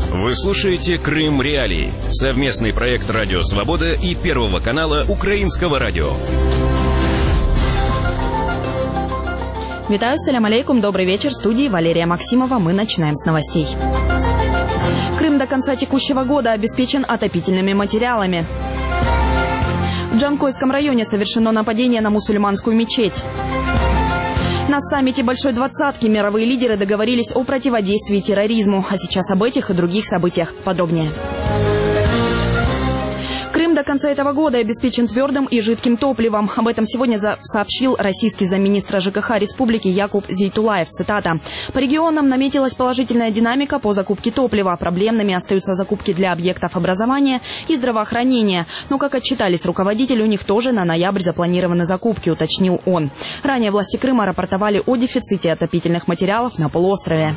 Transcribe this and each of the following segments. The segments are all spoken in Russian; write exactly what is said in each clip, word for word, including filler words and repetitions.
Вы слушаете «Крым Реалии» – совместный проект «Радио Свобода» и Первого канала Украинского радио. Витаю, салям алейкум, добрый вечер. В студии Валерия Максимова. Мы начинаем с новостей. Крым до конца текущего года обеспечен отопительными материалами. В Джанкойском районе совершено нападение на мусульманскую мечеть. На саммите Большой Двадцатки мировые лидеры договорились о противодействии терроризму. А сейчас об этих и других событиях подробнее. Крым до конца этого года обеспечен твердым и жидким топливом. Об этом сегодня сообщил российский замминистра ЖКХ республики Якуб Зейтулаев. Цитата. «По регионам наметилась положительная динамика по закупке топлива. Проблемными остаются закупки для объектов образования и здравоохранения. Но, как отчитались руководители, у них тоже на ноябрь запланированы закупки», уточнил он. Ранее власти Крыма рапортовали о дефиците отопительных материалов на полуострове.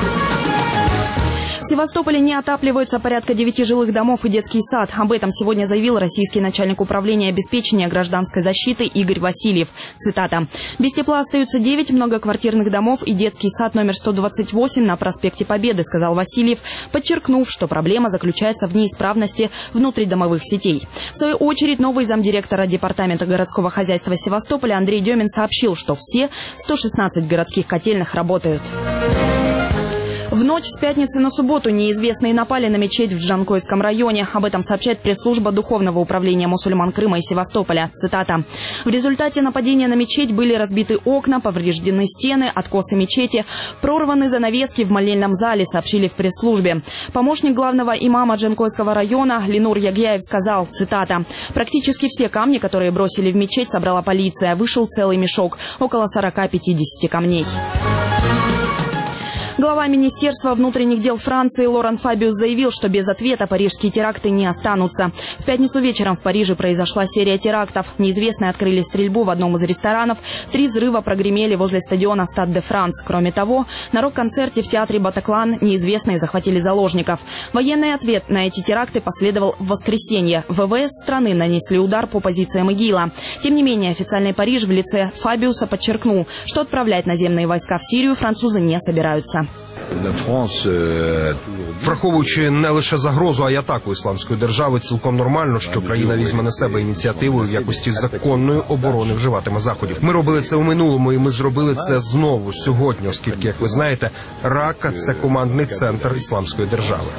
В Севастополе не отапливаются порядка девяти жилых домов и детский сад. Об этом сегодня заявил российский начальник управления обеспечения гражданской защиты Игорь Васильев. Цитата. «Без тепла остаются девять многоквартирных домов и детский сад номер сто двадцать восемь на проспекте Победы», сказал Васильев, подчеркнув, что проблема заключается в неисправности внутридомовых сетей. В свою очередь, новый замдиректора Департамента городского хозяйства Севастополя Андрей Демин сообщил, что все сто шестнадцать городских котельных работают. В ночь с пятницы на субботу неизвестные напали на мечеть в Джанкойском районе. Об этом сообщает пресс-служба Духовного управления мусульман Крыма и Севастополя. Цитата. «В результате нападения на мечеть были разбиты окна, повреждены стены, откосы мечети, прорваны занавески в молельном зале», сообщили в пресс-службе. Помощник главного имама Джанкойского района Ленур Ягьяев сказал, цитата. «Практически все камни, которые бросили в мечеть, собрала полиция. Вышел целый мешок, около сорока-пятидесяти камней». Глава Министерства внутренних дел Франции Лоран Фабиус заявил, что без ответа парижские теракты не останутся. В пятницу вечером в Париже произошла серия терактов. Неизвестные открыли стрельбу в одном из ресторанов. Три взрыва прогремели возле стадиона Стад де Франс. Кроме того, на рок-концерте в театре Батаклан неизвестные захватили заложников. Военный ответ на эти теракты последовал в воскресенье. ВВС страны нанесли удар по позициям ИГИЛа. Тем не менее, официальный Париж в лице Фабиуса подчеркнул, что отправлять наземные войска в Сирию французы не собираются. Враховуючи не лише загрозу, а й атаку ісламської держави, цілком нормально, що країна візьме на себе ініціативу в якості законної оборони вживатиме заходів. Ми робили це у минулому, і ми зробили це знову сьогодні, оскільки, як ви знаєте, Рака – це командний центр ісламської держави.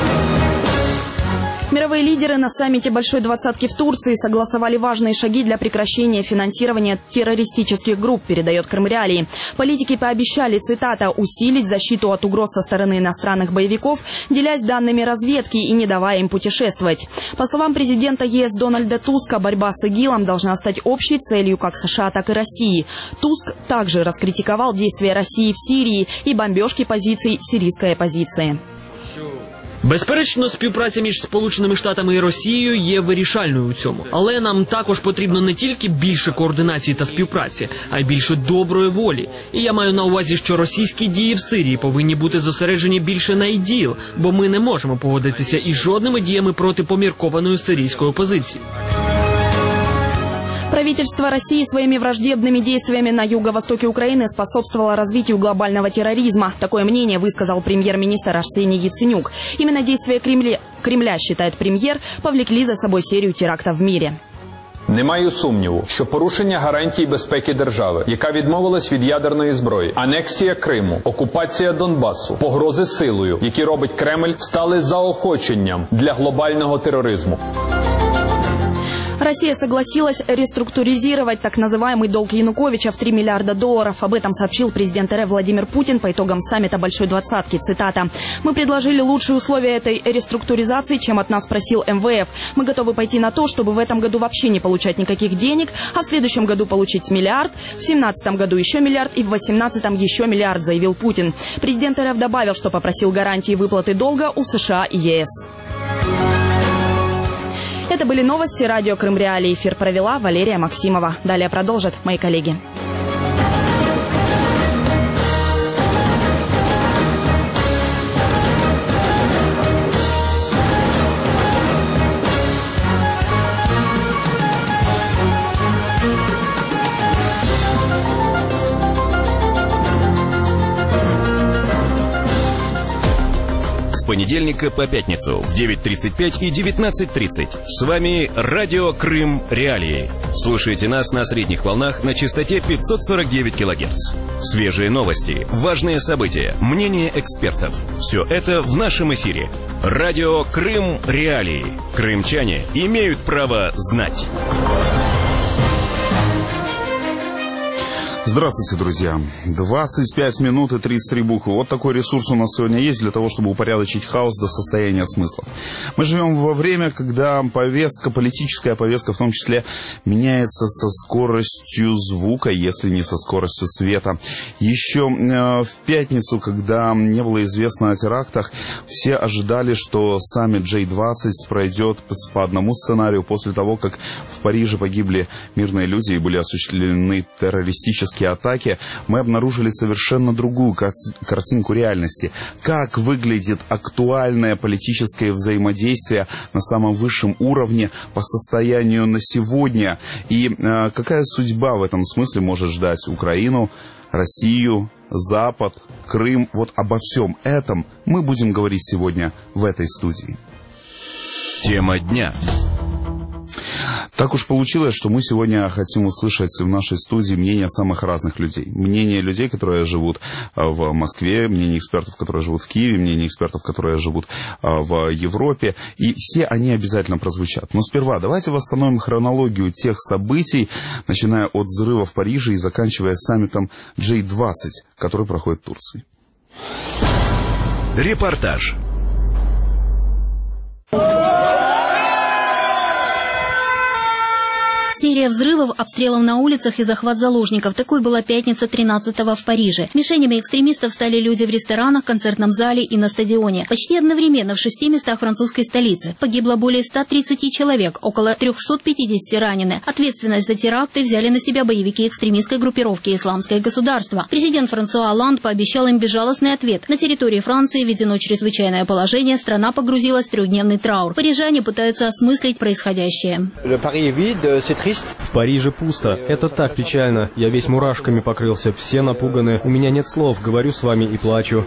Мировые лидеры на саммите Большой Двадцатки в Турции согласовали важные шаги для прекращения финансирования террористических групп, передает Крым Реалии. Политики пообещали, цитата, «усилить защиту от угроз со стороны иностранных боевиков, делясь данными разведки и не давая им путешествовать». По словам президента ЕС Дональда Туска, борьба с ИГИЛом должна стать общей целью как США, так и России. Туск также раскритиковал действия России в Сирии и бомбежки позиций сирийской оппозиции. Безперечно, співпраця між Сполученими Штатами і Росією є вирішальною у цьому. Але нам також потрібно не тільки більше координації та співпраці, а й більше доброї волі. І я маю на увазі, що російські дії в Сирії повинні бути зосереджені більше на іділ, бо ми не можемо погодитися із жодними діями проти поміркованої сирійської опозиції. Правительство России своими враждебными действиями на юго-востоке Украины способствовало развитию глобального терроризма. Такое мнение высказал премьер-министр Арсений Яценюк. Именно действия Кремля, Кремля, считает премьер, повлекли за собой серию терактов в мире. Не маю сумніву, що порушення гарантій безпеки держави, яка відмовилась від ядерної зброї, анексія Криму, окупація Донбасу, погрози силою, які робить Кремль, стали заохоченням для глобального терроризму. Россия согласилась реструктуризировать так называемый долг Януковича в три миллиарда долларов. Об этом сообщил президент РФ Владимир Путин по итогам саммита Большой Двадцатки. Цитата. «Мы предложили лучшие условия этой реструктуризации, чем от нас просил эм вэ эф. Мы готовы пойти на то, чтобы в этом году вообще не получать никаких денег, а в следующем году получить миллиард, в семнадцатом году еще миллиард и в восемнадцатом еще миллиард», заявил Путин. Президент РФ добавил, что попросил гарантии выплаты долга у США и ЕС. Это были новости радио Крым Реалии. Эфир провела Валерия Максимова. Далее продолжат мои коллеги. С понедельника по пятницу в девять тридцать пять и девятнадцать тридцать. С вами Радио Крым Реалии. Слушайте нас на средних волнах на частоте пятьсот сорок девять килогерц. Свежие новости, важные события, мнения экспертов. Все это в нашем эфире. Радио Крым Реалии. Крымчане имеют право знать. Здравствуйте, друзья. двадцать пять минут и тридцать три буквы. Вот такой ресурс у нас сегодня есть для того, чтобы упорядочить хаос до состояния смыслов. Мы живем во время, когда повестка, политическая повестка в том числе, меняется со скоростью звука, если не со скоростью света. Еще э, в пятницу, когда не было известно о терактах, все ожидали, что саммит джей двадцать пройдет по одному сценарию после того, как в Париже погибли мирные люди и были осуществлены террористические атаки. Мы обнаружили совершенно другую картинку реальности. Как выглядит актуальное политическое взаимодействие на самом высшем уровне по состоянию на сегодня. И э, какая судьба в этом смысле может ждать Украину, Россию, Запад, Крым. Вот обо всем этом мы будем говорить сегодня в этой студии. Тема дня. Так уж получилось, что мы сегодня хотим услышать в нашей студии мнение самых разных людей. Мнение людей, которые живут в Москве, мнение экспертов, которые живут в Киеве, мнение экспертов, которые живут в Европе. И все они обязательно прозвучат. Но сперва давайте восстановим хронологию тех событий, начиная от взрыва в Париже и заканчивая саммитом джей двадцать, который проходит в Турции. Репортаж. Серия взрывов, обстрелов на улицах и захват заложников. Такой была пятница тринадцатого в Париже. Мишенями экстремистов стали люди в ресторанах, концертном зале и на стадионе. Почти одновременно в шести местах французской столицы. Погибло более ста тридцати человек, около трёхсот пятидесяти ранены. Ответственность за теракты взяли на себя боевики экстремистской группировки «Исламское государство». Президент Франсуа Олланд пообещал им безжалостный ответ. На территории Франции введено чрезвычайное положение, страна погрузилась в трехдневный траур. Парижане пытаются осмыслить происходящее. В Париже пусто. Это так печально. Я весь мурашками покрылся. Все напуганы. У меня нет слов. Говорю с вами и плачу.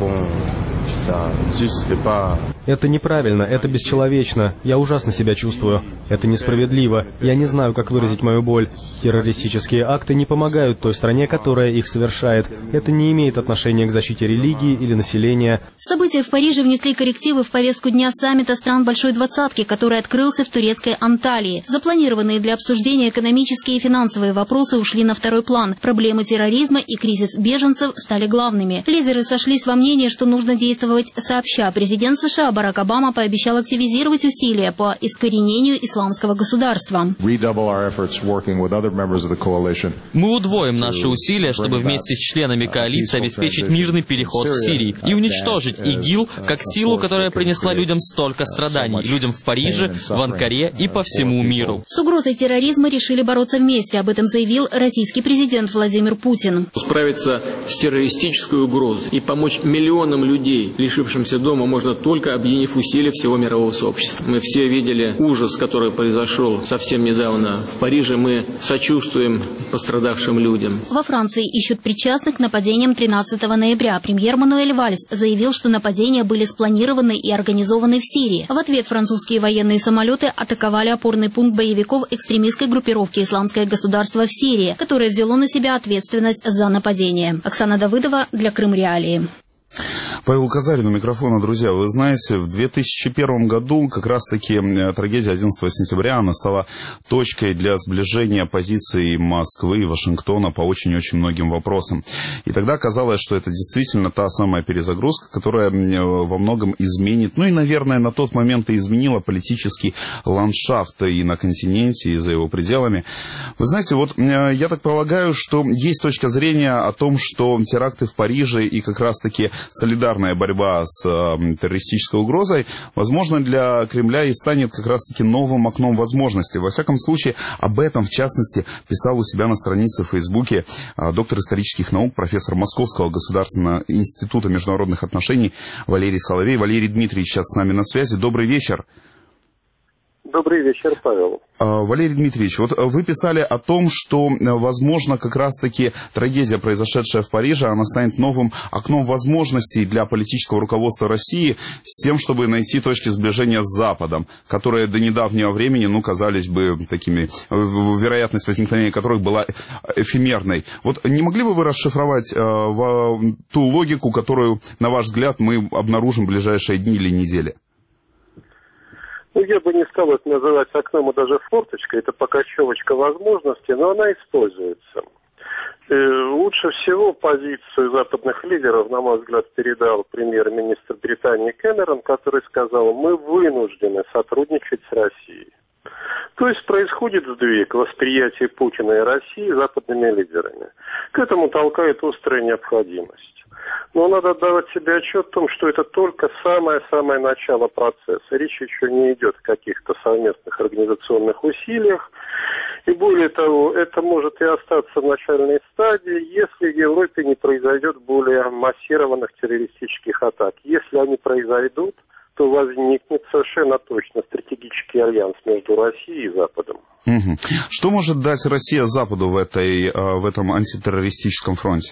Это неправильно. Это бесчеловечно. Я ужасно себя чувствую. Это несправедливо. Я не знаю, как выразить мою боль. Террористические акты не помогают той стране, которая их совершает. Это не имеет отношения к защите религии или населения. События в Париже внесли коррективы в повестку дня саммита стран Большой Двадцатки, который открылся в турецкой Анталии. Запланированные для обсуждения экономические и финансовые вопросы ушли на второй план. Проблемы терроризма и кризис беженцев стали главными. Лидеры сошлись во мнении, что нужно действовать сообща. Президент США Барак Обама пообещал активизировать усилия по искоренению исламского государства. Мы удвоим наши усилия, чтобы вместе с членами коалиции обеспечить мирный переход в Сирии и уничтожить ИГИЛ как силу, которая принесла людям столько страданий, людям в Париже, в Анкаре и по всему миру. С угрозой терроризма решили бороться вместе. Об этом заявил российский президент Владимир Путин. Справиться с террористической угрозой и помочь миллионам людей, лишившимся дома, можно только объединив усилия всего мирового сообщества. Мы все видели ужас, который произошел совсем недавно в Париже. Мы сочувствуем пострадавшим людям. Во Франции ищут причастных к нападениям тринадцатого ноября. Премьер Мануэль Вальс заявил, что нападения были спланированы и организованы в Сирии. В ответ французские военные самолеты атаковали опорный пункт боевиков экстремистской группировки «Исламское государство» в Сирии, которое взяло на себя ответственность за нападение. Оксана Давыдова для Крым Реалии. Павел Казарин у микрофона. Друзья, вы знаете, в две тысячи первом году как раз-таки трагедия одиннадцатого сентября, она стала точкой для сближения позиций Москвы и Вашингтона по очень-очень многим вопросам. И тогда казалось, что это действительно та самая перезагрузка, которая во многом изменит, ну и, наверное, на тот момент и изменила политический ландшафт и на континенте, и за его пределами. Вы знаете, вот я так полагаю, что есть точка зрения о том, что теракты в Париже и как раз-таки солидарная борьба с э, террористической угрозой, возможно, для Кремля и станет как раз-таки новым окном возможностей. Во всяком случае, об этом, в частности, писал у себя на странице в Фейсбуке э, доктор исторических наук, профессор Московского государственного института международных отношений Валерий Соловей. Валерий Дмитриевич сейчас с нами на связи. Добрый вечер. Добрый вечер, Павел. Валерий Дмитриевич, вот вы писали о том, что, возможно, как раз-таки трагедия, произошедшая в Париже, она станет новым окном возможностей для политического руководства России с тем, чтобы найти точки сближения с Западом, которые до недавнего времени, ну, казались бы такими, вероятность возникновения которых была эфемерной. Вот не могли бы вы расшифровать э, в, ту логику, которую, на ваш взгляд, мы обнаружим в ближайшие дни или недели? Ну, я бы не стал это называть окном и даже форточкой, это пока щелочка возможностей, но она используется. И лучше всего позицию западных лидеров, на мой взгляд, передал премьер-министр Британии Кэмерон, который сказал, мы вынуждены сотрудничать с Россией. То есть происходит сдвиг восприятия Путина и России западными лидерами. К этому толкает острая необходимость. Но надо отдавать себе отчет в том, что это только самое-самое начало процесса. Речь еще не идет о каких-то совместных организационных усилиях. И более того, это может и остаться в начальной стадии, если в Европе не произойдет более массированных террористических атак. Если они произойдут, то возникнет совершенно точно стратегический альянс между Россией и Западом. Угу. Что может дать Россия Западу в, этой, в этом антитеррористическом фронте?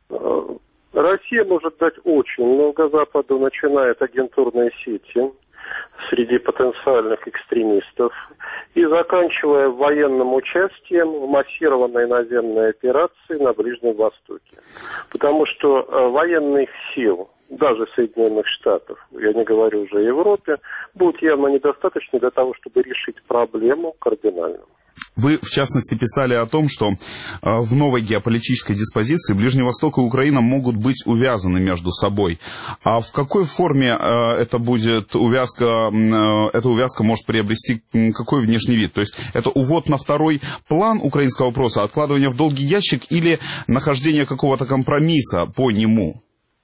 Россия может дать очень много Западу, начиная от агентурной сети среди потенциальных экстремистов и заканчивая военным участием в массированной наземной операции на Ближнем Востоке. Потому что военных сил, даже Соединенных Штатов, я не говорю уже о Европе, будет явно недостаточно для того, чтобы решить проблему кардинально. Вы, в частности, писали о том, что э, в новой геополитической диспозиции Ближний Восток и Украина могут быть увязаны между собой. А в какой форме э, это будет увязка, э, эта увязка может приобрести какой внешний вид? То есть это увод на второй план украинского вопроса, откладывание в долгий ящик или нахождение какого-то компромисса по нему?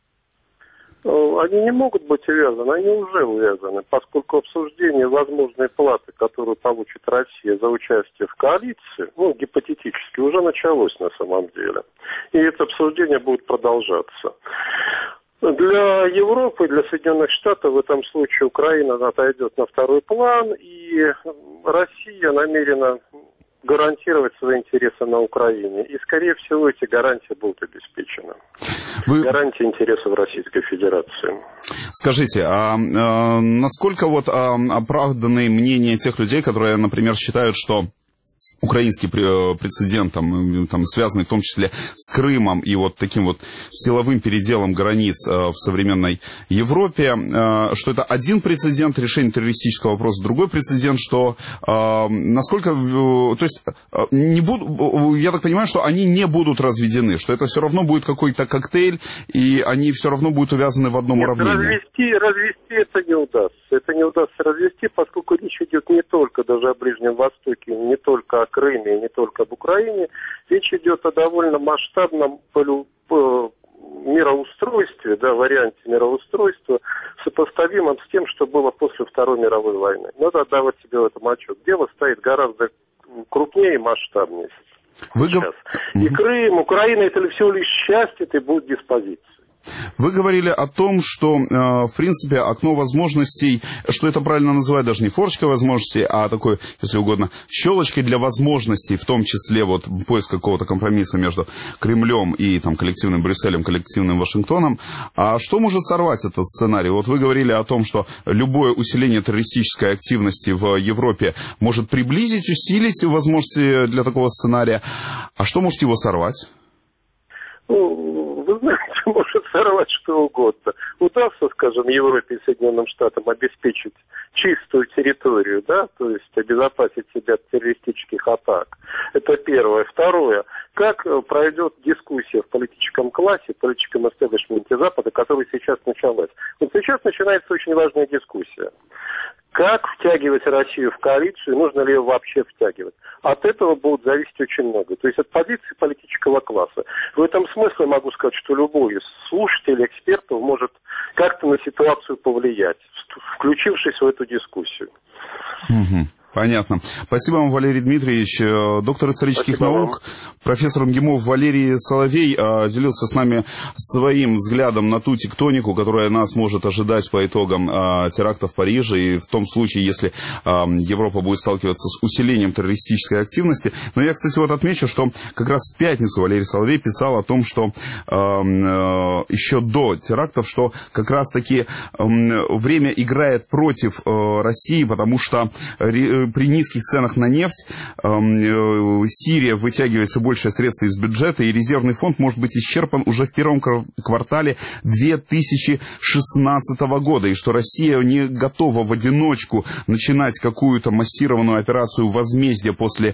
Они не могут быть увязаны, они уже увязаны, поскольку обсуждение возможной платы, которую получит Россия за участие в коалиции, ну, гипотетически, уже началось на самом деле. И это обсуждение будет продолжаться. Для Европы, для Соединенных Штатов в этом случае Украина отойдет на второй план, и Россия намерена гарантировать свои интересы на Украине. И, скорее всего, эти гарантии будут обеспечены. Вы... Гарантии интересов Российской Федерации. Скажите, а, а насколько вот а, оправданы мнения тех людей, которые, например, считают, что украинский прецедент, там, там, связанный в том числе с Крымом и вот таким вот силовым переделом границ э, в современной Европе, э, что это один прецедент решения террористического вопроса, другой прецедент, что э, насколько, э, то есть, э, не буду, я так понимаю, что они не будут разведены, что это все равно будет какой-то коктейль, и они все равно будут увязаны в одном Нет, уравнении. Развести, развести это не удастся. Это не удастся развести, поскольку речь идет не только даже о Ближнем Востоке, не только о Крыме, не только об Украине. Речь идет о довольно масштабном мироустройстве, да, варианте мироустройства, сопоставимом с тем, что было после Второй мировой войны. Надо отдавать себе в этом отчет. Дело стоит гораздо крупнее и масштабнее. Вы сейчас. И Крым, Украина, это всего лишь часть этой будет диспозиции. Вы говорили о том, что, э, в принципе, окно возможностей, что это правильно называть, даже не форочкой возможностей, а такой, если угодно, щелочкой для возможностей, в том числе вот поиск какого-то компромисса между Кремлем и там, коллективным Брюсселем, коллективным Вашингтоном. А что может сорвать этот сценарий? Вот вы говорили о том, что любое усиление террористической активности в Европе может приблизить, усилить возможности для такого сценария. А что может его сорвать? Ну, вы знаете, может сорвать что угодно. Удастся, скажем, Европе и Соединенным Штатам обеспечить чистую территорию, да, то есть обезопасить себя от террористических атак. Это первое. Второе. Как пройдет дискуссия в политическом классе, в политическом истеблишменте Запада, которая сейчас началась? Вот сейчас начинается очень важная дискуссия. Как втягивать Россию в коалицию, нужно ли ее вообще втягивать? От этого будет зависеть очень много. То есть от позиции политического класса. В этом смысле могу сказать, что любой из слушателей, экспертов может как-то на ситуацию повлиять, включившись в эту дискуссию. Угу. Понятно. Спасибо вам, Валерий Дмитриевич. Доктор исторических Спасибо наук, вам. профессор МГИМО Валерий Соловей делился с нами своим взглядом на ту тектонику, которая нас может ожидать по итогам теракта в Париже, и в том случае, если Европа будет сталкиваться с усилением террористической активности. Но я, кстати, вот отмечу, что как раз в пятницу Валерий Соловей писал о том, что еще до терактов, что как раз-таки время играет против России, потому что при низких ценах на нефть Сирия вытягивает все больше средств из бюджета, и резервный фонд может быть исчерпан уже в первом квартале две тысячи шестнадцатого года, и что Россия не готова в одиночку начинать какую-то массированную операцию возмездия после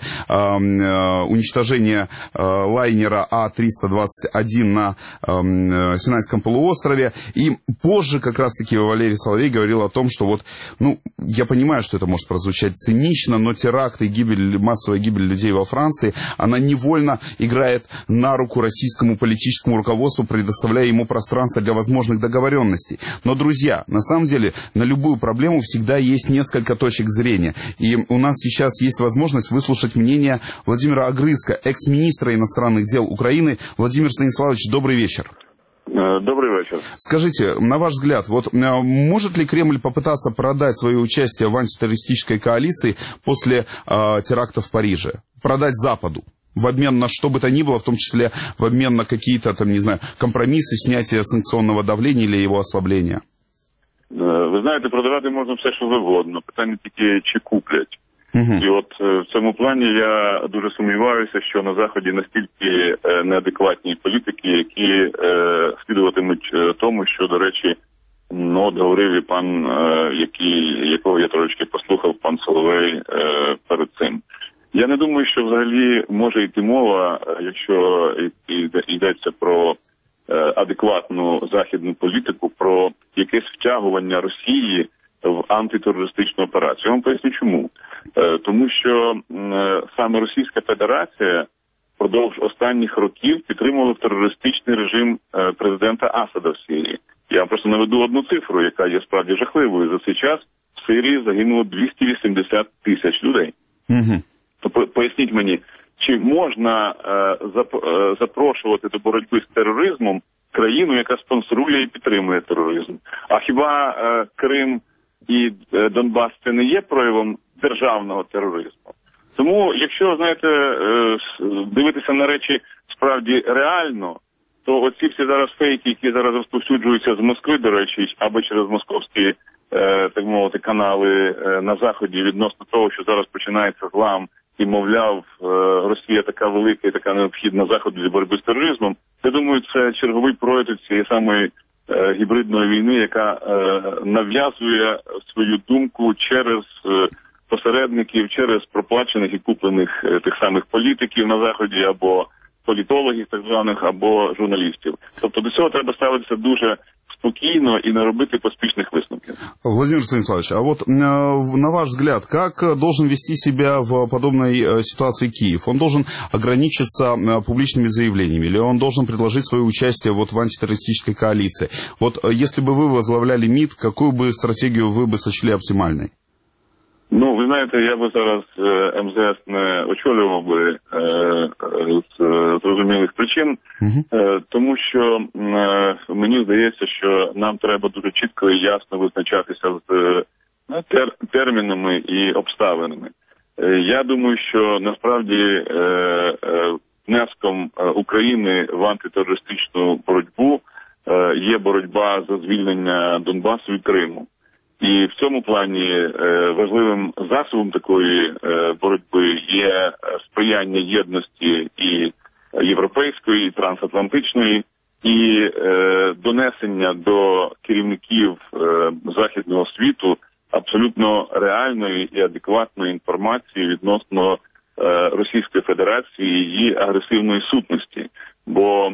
уничтожения лайнера А триста двадцать один на Синайском полуострове. И позже как раз-таки Валерий Соловей говорил о том, что вот, ну, я понимаю, что это может прозвучать цинично, но теракт и гибель, массовая гибель людей во Франции, она невольно играет на руку российскому политическому руководству, предоставляя ему пространство для возможных договоренностей. Но, друзья, на самом деле, на любую проблему всегда есть несколько точек зрения. И у нас сейчас есть возможность выслушать мнение Владимира Огрызка, экс-министра иностранных дел Украины. Владимир Станиславович, добрый вечер. Добрый вечер. Скажите, на ваш взгляд, вот может ли Кремль попытаться продать свое участие в антитеррористической коалиции после э, теракта в Париже? Продать Западу? В обмен на что бы то ни было, в том числе в обмен на какие-то, там, не знаю, компромиссы, снятие санкционного давления или его ослабления? Ви знаєте, продавати можна все, що завгодно. Питання тільки, чи куплять. Uh-huh. І от в цьому плані я дуже сумніваюся, що на Заході настільки неадекватні політики, які е, слідуватимуть тому, що, до речі, ну, от говорив і пан, е, який, якого я трошки послухав, пан Соловей е, перед цим. Я не думаю, що взагалі може йти мова, якщо йдеться про е, адекватну західну політику, про якесь втягування Росії в антитерористичну операцію. Я вам поясню чому. Е, тому що е, саме Російська Федерація впродовж останніх років підтримувала терористичний режим е, президента Асада в Сирії. Я просто наведу одну цифру, яка є справді жахливою. За цей час в Сирії загинуло двісті вісімдесят тисяч людей. Угу. То поясніть мені, чи можна е, зап, е, запрошувати до боротьби з тероризмом країну, яка спонсорує і підтримує тероризм? А хіба е, Крим і е, Донбас це не є проявом державного тероризму? Тому, якщо, знаєте, е, дивитися на речі справді реально, то оці всі зараз фейки, які зараз розповсюджуються з Москви, до речі, або через московські, е, так мовити, канали е, на Заході відносно того, що зараз починається злам, і, мовляв, Росія така велика і така необхідна Заходу для боротьби з тероризмом, я думаю, це черговий прояв цієї самої е, гібридної війни, яка е, нав'язує свою думку через е, посередників, через проплачених і куплених е, тих самих політиків на Заході, або політологів так званих, або журналістів. Тобто до цього треба ставитися дуже спокойно и не робити поспешных высновков. Владимир Станиславович, а вот на ваш взгляд, как должен вести себя в подобной ситуации Киев? Он должен ограничиться публичными заявлениями, или он должен предложить свое участие вот в антитеррористической коалиции? Вот если бы вы возглавляли МИД, какую бы стратегию вы бы сочли оптимальной? Ну, ви знаєте, я би зараз ем зе ес не очолював би е, з зрозумілих причин, е, тому що е, мені здається, що нам треба дуже чітко і ясно визначатися з е, тер, термінами і обставинами. Е, я думаю, що насправді е, е, внеском України в антитерористичну боротьбу е, є боротьба за звільнення Донбасу і Криму. І в цьому плані е, важливим засобом такої е, боротьби є сприяння єдності і європейської, і трансатлантичної, і е, донесення до керівників е, західного світу абсолютно реальної і адекватної інформації відносно е, Російської Федерації і її агресивної сутності. Бо, е,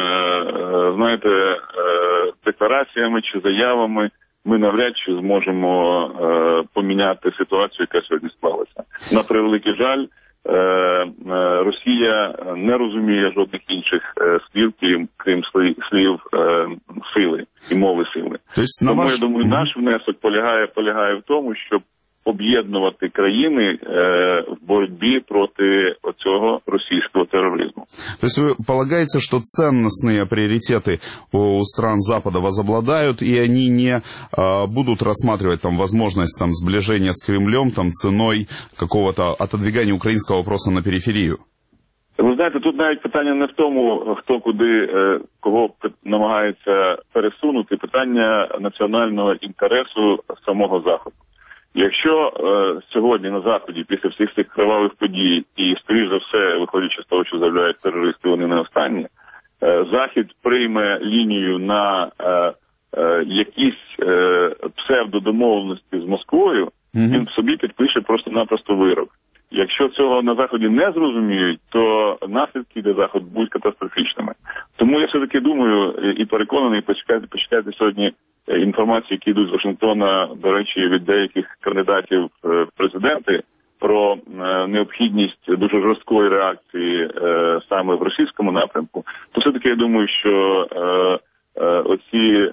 знаєте, е, деклараціями чи заявами ми навряд чи зможемо е, поміняти ситуацію, яка сьогодні склалася. На превеликий жаль, е, е, Росія не розуміє жодних інших е, слів, крім, крім слів е, сили і мови сили. Тобто, Тому, ваш... я думаю, наш внесок полягає, полягає в тому, щоб об'єднувати країни е, в боротьбі проти оцього російського терроризму. То есть вы полагаете, что ценностные приоритеты у стран Запада возобладают, и они не а, будут рассматривать там возможность там сближения с Кремлем там ценой какого-то отодвигания украинского вопроса на периферию? Ви знаєте, тут навіть питання не в тому, хто куди, кого намагається пересунути, питання національного інтересу самого Заходу. Якщо е, сьогодні на Заході, після всіх цих кривавих подій, і, скоріш за все, виходячи з того, що заявляють терористи, вони не останні, е, Захід прийме лінію на е, е, якісь е, псевдодомовленості з Москвою, mm-hmm. він собі підпише просто-напросто вирок. Якщо цього на Заході не зрозуміють, то наслідки для Заходу будуть катастрофічними. Тому я все-таки думаю і переконаний, почекайте, почекайте сьогодні інформації, які йдуть з Вашингтона, до речі, від деяких кандидатів в президенти, про необхідність дуже жорсткої реакції саме в російському напрямку, то все-таки я думаю, що оці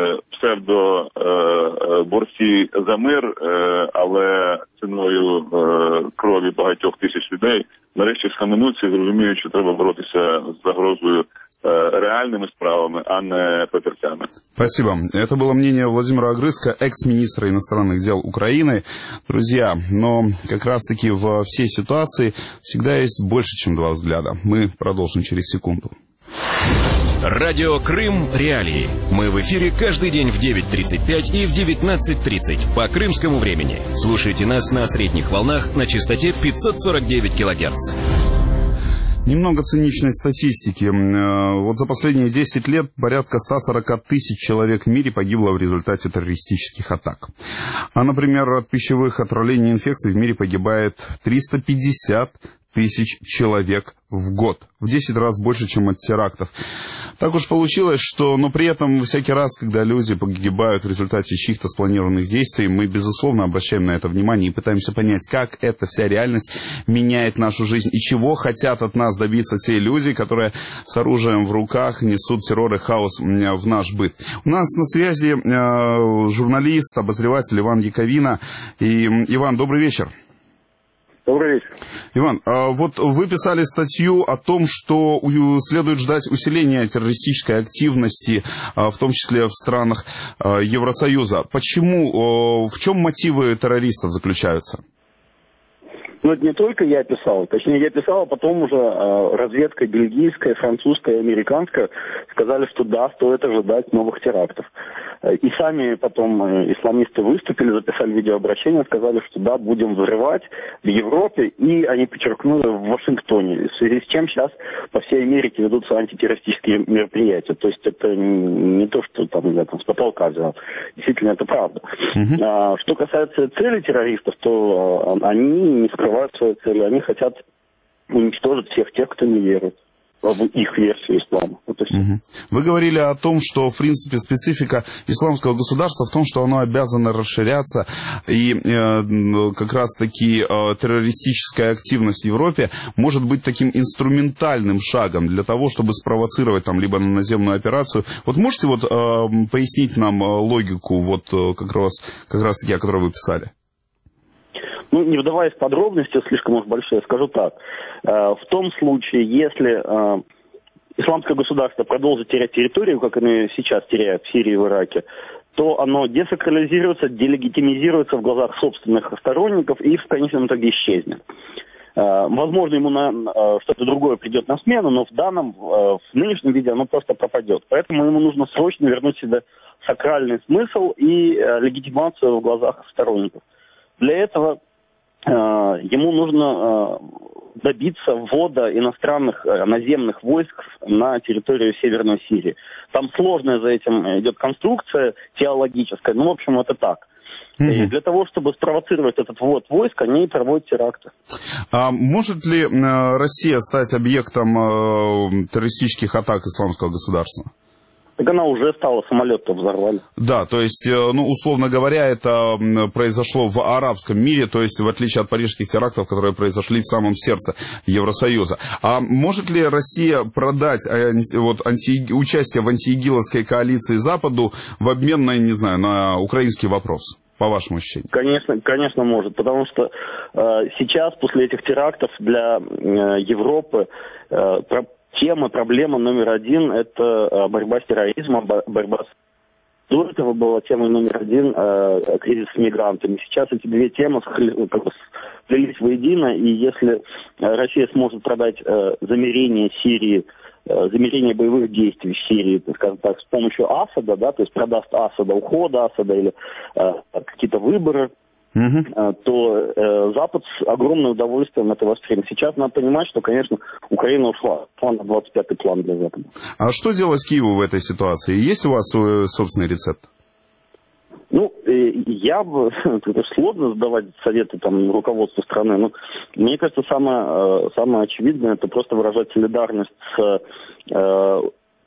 псевдоборці за мир, але ціною крові багатьох тисяч людей, нарешті схаменуться і зрозуміють, що треба боротися з загрозою реальными справами, а не папірцями. Спасибо. Это было мнение Владимира Огрызка, экс-министра иностранных дел Украины. Друзья, но как раз-таки в всей ситуации всегда есть больше, чем два взгляда. Мы продолжим через секунду. Радио Крым Реалии. Мы в эфире каждый день в девять тридцать пять и в девятнадцать тридцать по крымскому времени. Слушайте нас на средних волнах на частоте пятьсот сорок девять килогерц. Немного циничной статистики. Вот за последние десять лет порядка ста сорока тысяч человек в мире погибло в результате террористических атак. А, например, от пищевых отравлений и инфекций в мире погибает триста пятьдесят тысяч человек в год. В десять раз больше, чем от терактов. Так уж получилось, что, но при этом всякий раз, когда люди погибают в результате чьих-то спланированных действий, мы, безусловно, обращаем на это внимание и пытаемся понять, как эта вся реальность меняет нашу жизнь и чего хотят от нас добиться те люди, которые с оружием в руках несут террор и хаос в наш быт. У нас на связи э, журналист, обозреватель Иван Яковина. И, Иван, добрый вечер. Добрый вечер. Иван, вот вы писали статью о том, что следует ждать усиления террористической активности, в том числе в странах Евросоюза. Почему, в чем мотивы террористов заключаются? Ну, это не только я писал. Точнее, я писал, а потом уже разведка бельгийская, французская, американская сказали, что да, стоит ожидать новых терактов. И сами потом исламисты выступили, записали видеообращение, сказали, что да, будем взрывать в Европе, и они подчеркнули в Вашингтоне, в связи с чем сейчас по всей Америке ведутся антитеррористические мероприятия. То есть это не то, что там, я там с потолка взял. Действительно, это правда. Uh-huh. А, что касается цели террористов, то а, они не скрывают свои цели, они хотят уничтожить всех тех, кто не верит в их версию ислама. Вот угу. Вы говорили о том, что, в принципе, специфика исламского государства в том, что оно обязано расширяться, и э, как раз-таки э, террористическая активность в Европе может быть таким инструментальным шагом для того, чтобы спровоцировать там либо на наземную операцию. Вот можете вот э, пояснить нам логику вот как раз, как раз-таки, о которой вы писали? Ну, не вдаваясь в подробности, слишком уж большие, скажу так. В том случае, если исламское государство продолжит терять территорию, как оно сейчас теряет в Сирии и в Ираке, то оно десакрализируется, делегитимизируется в глазах собственных сторонников и в конечном итоге исчезнет. Возможно, ему на что-то другое придет на смену, но в данном, в нынешнем виде оно просто пропадет. Поэтому ему нужно срочно вернуть себе сакральный смысл и легитимацию в глазах сторонников. Для этого ему нужно добиться ввода иностранных наземных войск на территорию Северной Сирии. Там сложная за этим идет конструкция теологическая, ну, в общем, это так. Mm-hmm. И для того, чтобы спровоцировать этот ввод войск, они проводят теракты. А может ли Россия стать объектом террористических атак исламского государства? Так она уже стала, самолет-то взорвали. Да, то есть, ну, условно говоря, это произошло в арабском мире, то есть, в отличие от парижских терактов, которые произошли в самом сердце Евросоюза. А может ли Россия продать вот, анти... участие в антиигиловской коалиции Западу в обмен на, не знаю, на украинский вопрос? по вашему ощущению? Конечно, конечно может, потому что э, сейчас, после этих терактов, для э, Европы э, про- тема, проблема номер один – это э, борьба с терроризмом, борьба с... До этого была тема номер один э, – кризис с мигрантами. Сейчас эти две темы как бы сплелись воедино, и если Россия сможет продать э, замерение Сирии, э, замерение боевых действий в Сирии, скажем так, с помощью Асада, да, то есть продаст Асада, уход Асада или э, какие-то выборы, Uh-huh. то э, Запад с огромным удовольствием это воспримет. Сейчас надо понимать, что, конечно, Украина ушла. Ушла на двадцать пятый план для Запада. А что делать Киеву в этой ситуации? Есть у вас свой собственный рецепт? Ну, э, я бы... Это сложно сдавать советы там, руководству страны, но мне кажется, самое, э, самое очевидное, это просто выражать солидарность с... Э,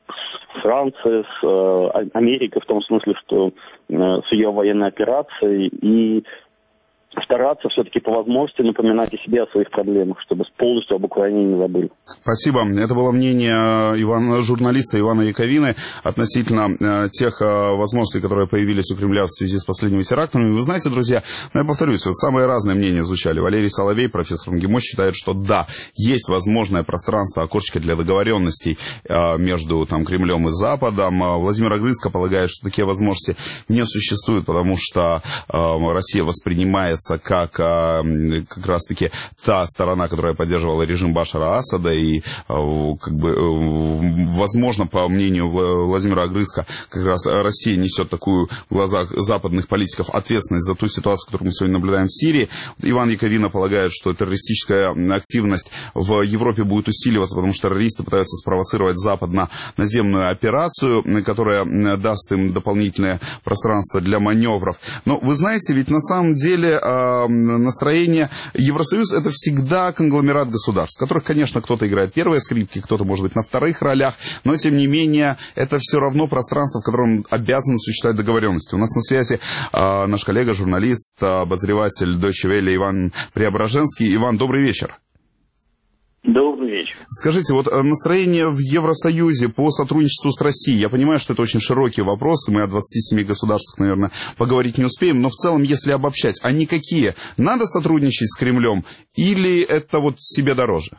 с Францией, с э, Америкой, в том смысле, что э, с ее военной операцией, и стараться все-таки по возможности напоминать о себе, о своих проблемах, чтобы полностью об Украине не забыли. Спасибо. Это было мнение Ивана, журналиста Ивана Яковины относительно э, тех э, возможностей, которые появились у Кремля в связи с последними терактами. Вы знаете, друзья, я повторюсь, вот самые разные мнения звучали. Валерий Соловей, профессор МГИМО, считает, что да, есть возможное пространство, окошечко для договоренностей э, между там, Кремлем и Западом. Владимир Огрызко полагает, что такие возможности не существуют, потому что э, Россия воспринимается как как раз-таки та сторона, которая поддерживала режим Башара Асада, и как бы, возможно, по мнению Владимира Огрызко, как раз Россия несет такую в глазах западных политиков ответственность за ту ситуацию, которую мы сегодня наблюдаем в Сирии. Иван Яковина полагает, что террористическая активность в Европе будет усиливаться, потому что террористы пытаются спровоцировать Запад на наземную операцию, которая даст им дополнительное пространство для маневров. Но вы знаете, ведь на самом деле настроение Евросоюз — это всегда конгломерат государств, в которых, конечно, кто-то играет первые скрипки, кто-то, может быть, на вторых ролях, но, тем не менее, это все равно пространство, в котором обязаны существовать договоренности. У нас на связи э, наш коллега, журналист, обозреватель Deutsche Welle Иван Преображенский. Иван, добрый вечер. Добрый вечер. Скажите, вот настроение в Евросоюзе по сотрудничеству с Россией, я понимаю, что это очень широкий вопрос, и мы о двадцати семи государствах, наверное, поговорить не успеем, но в целом, если обобщать, они какие? Надо сотрудничать с Кремлем или это вот себе дороже?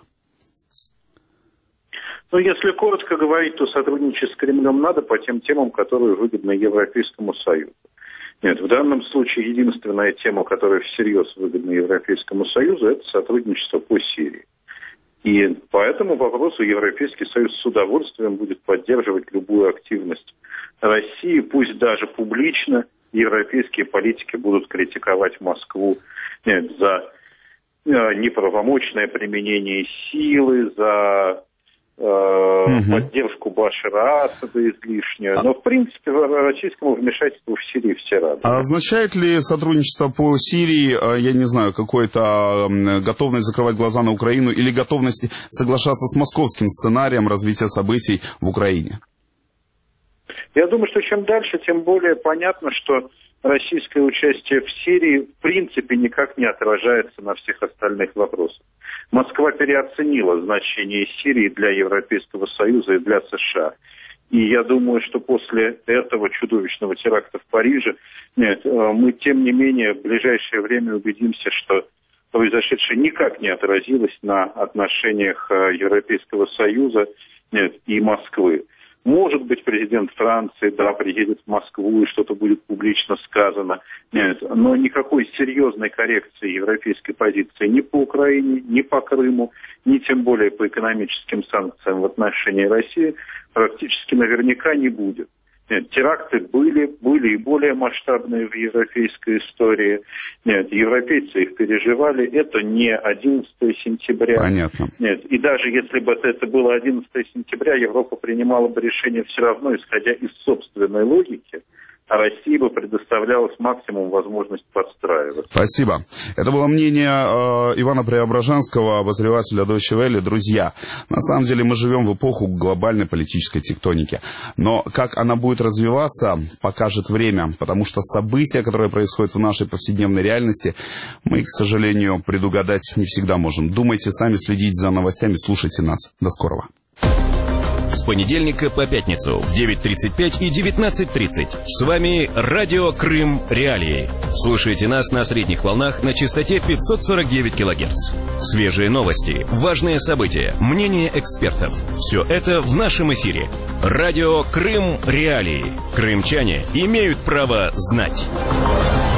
Ну, если коротко говорить, то сотрудничать с Кремлем надо по тем темам, которые выгодны Европейскому Союзу. Нет, в данном случае единственная тема, которая всерьез выгодна Европейскому Союзу, это сотрудничество по Сирии. И по этому вопросу Европейский Союз с удовольствием будет поддерживать любую активность России, пусть даже публично европейские политики будут критиковать Москву нет, за э, неправомочное применение силы, за э, угу. поддержку Башара Асада излишнюю. Но, в принципе, российскому вмешательству в Сирии все рады. А означает ли сотрудничество по Сирии, я не знаю, какой-то готовность закрывать глаза на Украину или готовность соглашаться с московским сценарием развития событий в Украине? Я думаю, что чем дальше, тем более понятно, что российское участие в Сирии в принципе никак не отражается на всех остальных вопросах. Москва переоценила значение Сирии для Европейского Союза и для США. И я думаю, что после этого чудовищного теракта в Париже нет, мы, тем не менее, в ближайшее время убедимся, что произошедшее никак не отразилось на отношениях Европейского Союза нет, и Москвы. Может быть, президент Франции, да, приедет в Москву и что-то будет публично сказано. Нет, но никакой серьезной коррекции европейской позиции ни по Украине, ни по Крыму, ни тем более по экономическим санкциям в отношении России практически наверняка не будет. Нет, теракты были, были и более масштабные в европейской истории. Нет, европейцы их переживали. Это не одиннадцатое сентября. Понятно. Нет, и даже если бы это было одиннадцатое сентября, Европа принимала бы решение все равно, исходя из собственной логики, а России бы предоставлялось максимум возможность подстраиваться. Спасибо. Это было мнение э, Ивана Преображенского, обозревателя Deutsche Welle. Друзья, на самом деле мы живем в эпоху глобальной политической тектоники. Но как она будет развиваться, покажет время, потому что события, которые происходят в нашей повседневной реальности, мы, к сожалению, предугадать не всегда можем. Думайте сами, следите за новостями, слушайте нас. До скорого. понедельника по пятницу в девять тридцать пять и девятнадцать тридцать. С вами Радио Крым Реалии. Слушайте нас на средних волнах на частоте пятьсот сорок девять килогерц. Свежие новости, важные события, мнения экспертов. Все это в нашем эфире. Радио Крым Реалии. Крымчане имеют право знать.